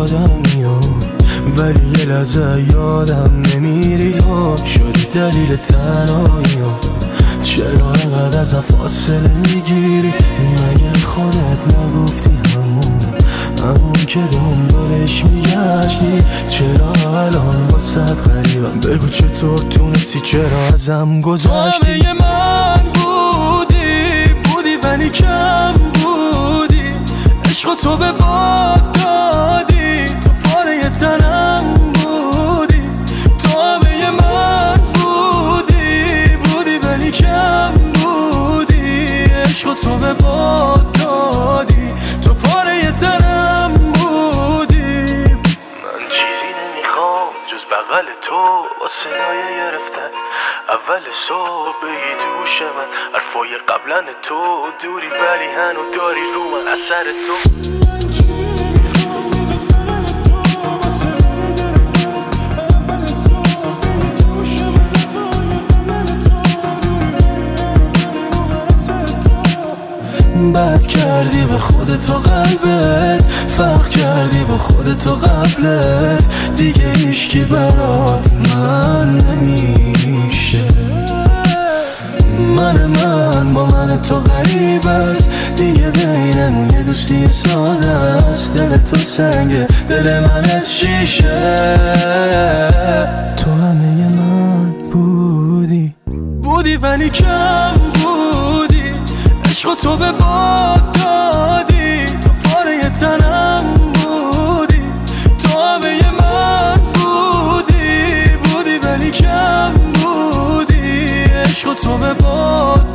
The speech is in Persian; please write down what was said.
آدمی ولی یه لحظه یادم نمیری تو شدی دلیل تنهایی چرا اینقدر ازم فاصله میگیری مگه خودت نگفتی همون که دنبالش میگشتی چرا الان واسه غریبم بگو چطور تونستی چرا ازم گذشتی همه من بودی ولی کم بودی عشق تو به باد دادی تو پاره تنم بودی تو همه من بودی ولی کم بودی عشق تو به باد دادی تو پاره تنم بودی من چیزی نمیخوام جز بغل تو با صدای گرفتت اول صبح بگی تو گوش من حرفای قبلن تو دوری ولی هنو داری رو من اثر تو بد کردی به خودت و قلبت فرق کردی با خودت و قبلت دیگه هیچکی برات من نمیشه من با من تو غریب است دیگه بینمون یه دوستی ساده است دل تو سنگه دل من از شیشه تو همه من بودی ولی کم بودی عشق تو به باد دادی تو پاره تنم بودی تو همه من بودی ولی کم بودی عشق تو به باد